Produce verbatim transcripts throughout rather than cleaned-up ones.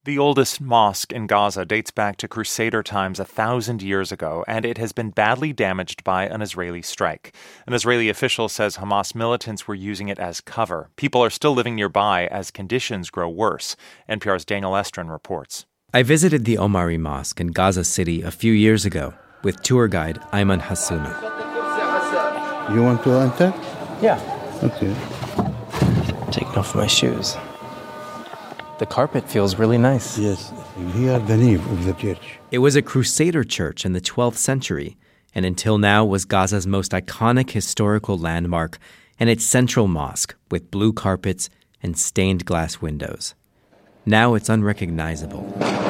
The oldest mosque in Gaza dates back to Crusader times a thousand years ago, and it has been badly damaged by an Israeli strike. An Israeli official says Hamas militants were using it as cover. People are still living nearby as conditions grow worse. N P R's Daniel Estrin reports. I visited the Omari Mosque in Gaza City a few years ago with tour guide Ayman Hassouna. You want to enter? Yeah. Okay. Taking off my shoes. The carpet feels really nice. Yes, here the nave of the church. It was a Crusader church in the twelfth century, and until now was Gaza's most iconic historical landmark and its central mosque with blue carpets and stained glass windows. Now it's unrecognizable.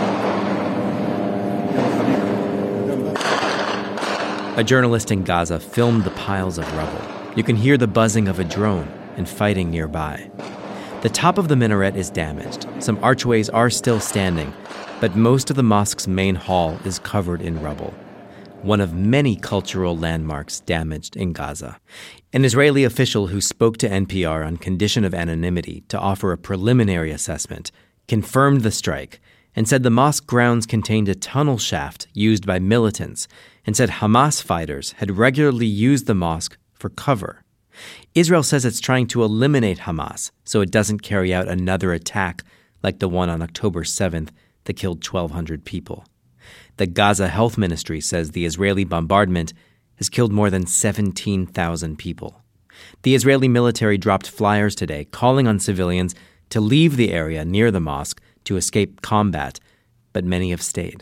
A journalist in Gaza filmed the piles of rubble. You can hear the buzzing of a drone and fighting nearby. The top of the minaret is damaged. Some archways are still standing, but most of the mosque's main hall is covered in rubble. One of many cultural landmarks damaged in Gaza. An Israeli official who spoke to N P R on condition of anonymity to offer a preliminary assessment confirmed the strike and said the mosque grounds contained a tunnel shaft used by militants and said Hamas fighters had regularly used the mosque for cover. Israel says it's trying to eliminate Hamas so it doesn't carry out another attack like the one on October seventh that killed twelve hundred people. The Gaza Health Ministry says the Israeli bombardment has killed more than seventeen thousand people. The Israeli military dropped flyers today calling on civilians to leave the area near the mosque to escape combat, but many have stayed.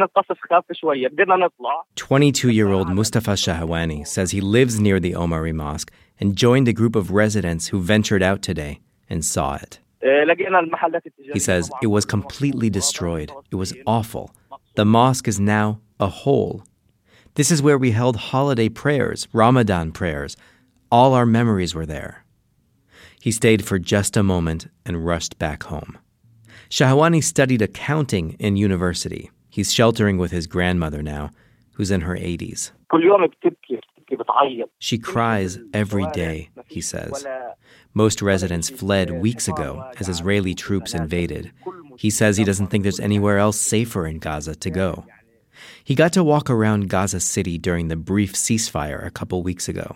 twenty-two-year-old Mustafa Shahawani says he lives near the Omari Mosque and joined a group of residents who ventured out today and saw it. He says it was completely destroyed. It was awful. The mosque is now a hole. This is where we held holiday prayers, Ramadan prayers. All our memories were there. He stayed for just a moment and rushed back home. Shahawani studied accounting in university. He's sheltering with his grandmother now, who's in her eighties. She cries every day, he says. Most residents fled weeks ago as Israeli troops invaded. He says he doesn't think there's anywhere else safer in Gaza to go. He got to walk around Gaza City during the brief ceasefire a couple weeks ago.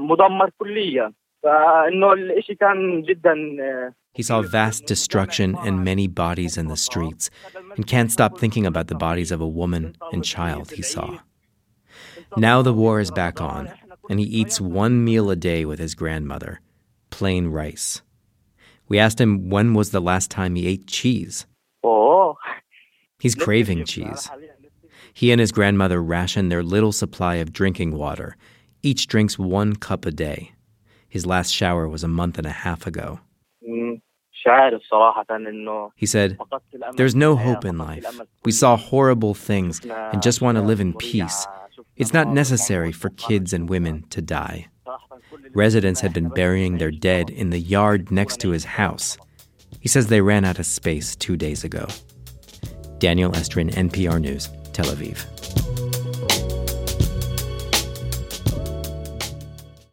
He saw vast destruction and many bodies in the streets and can't stop thinking about the bodies of a woman and child he saw. Now the war is back on, and he eats one meal a day with his grandmother, plain rice. We asked him when was the last time he ate cheese. He's craving cheese. He and his grandmother ration their little supply of drinking water. Each drinks one cup a day. His last shower was a month and a half ago. He said, "There's no hope in life. We saw horrible things and just want to live in peace. It's not necessary for kids and women to die." Residents had been burying their dead in the yard next to his house. He says they ran out of space two days ago. Daniel Estrin, N P R News, Tel Aviv.